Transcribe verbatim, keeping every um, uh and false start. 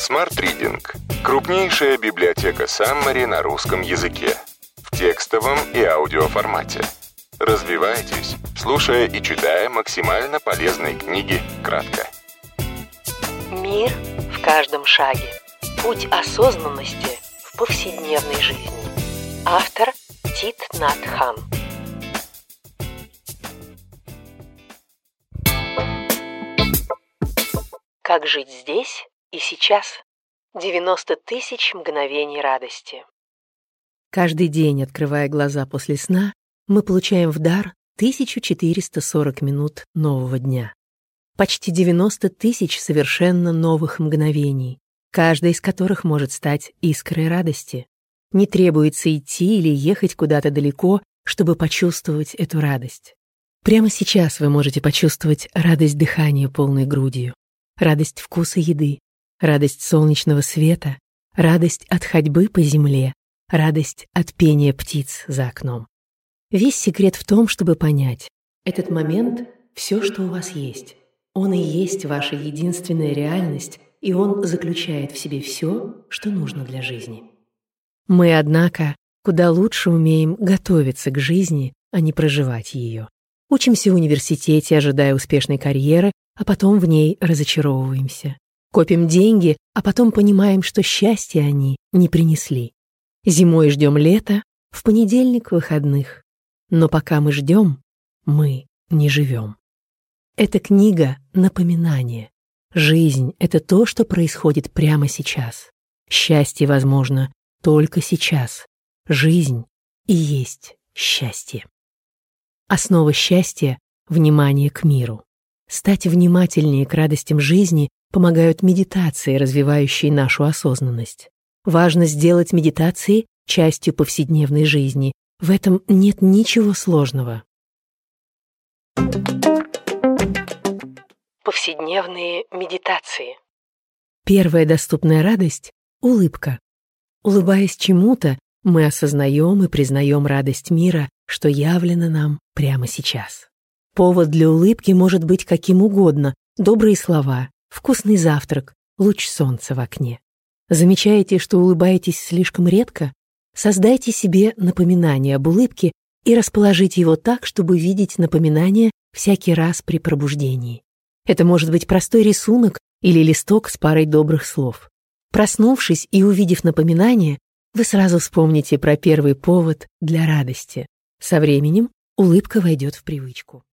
Smart Reading – крупнейшая библиотека Summary на русском языке в текстовом и аудиоформате. Развивайтесь, слушая и читая максимально полезные книги кратко. Мир в каждом шаге. Путь осознанности в повседневной жизни. Автор Тит Нат Хан. Как жить здесь и сейчас? девяносто тысяч мгновений радости. Каждый день, открывая глаза после сна, мы получаем в дар тысячу четыреста сорок минут нового дня. Почти девяносто тысяч совершенно новых мгновений, каждая из которых может стать искрой радости. Не требуется идти или ехать куда-то далеко, чтобы почувствовать эту радость. Прямо сейчас вы можете почувствовать радость дыхания полной грудью, радость вкуса еды, радость солнечного света, радость от ходьбы по земле, радость от пения птиц за окном. Весь секрет в том, чтобы понять, этот момент — все, что у вас есть. Он и есть ваша единственная реальность, и он заключает в себе все, что нужно для жизни. Мы, однако, куда лучше умеем готовиться к жизни, а не проживать ее. Учимся в университете, ожидая успешной карьеры, а потом в ней разочаровываемся. Копим деньги, а потом понимаем, что счастья они не принесли. Зимой ждем лета, в понедельник выходных. Но пока мы ждем, мы не живем. Эта книга — напоминание. Жизнь — это то, что происходит прямо сейчас. Счастье возможно только сейчас. Жизнь и есть счастье. Основа счастья — внимание к миру. Стать внимательнее к радостям жизни помогают медитации, развивающие нашу осознанность. Важно сделать медитации частью повседневной жизни. В этом нет ничего сложного. Повседневные медитации. Первая доступная радость — улыбка. Улыбаясь чему-то, мы осознаем и признаем радость мира, что явлено нам прямо сейчас. Повод для улыбки может быть каким угодно: добрые слова, вкусный завтрак, луч солнца в окне. Замечаете, что улыбаетесь слишком редко? Создайте себе напоминание об улыбке и расположите его так, чтобы видеть напоминание всякий раз при пробуждении. Это может быть простой рисунок или листок с парой добрых слов. Проснувшись и увидев напоминание, вы сразу вспомните про первый повод для радости. Со временем улыбка войдет в привычку.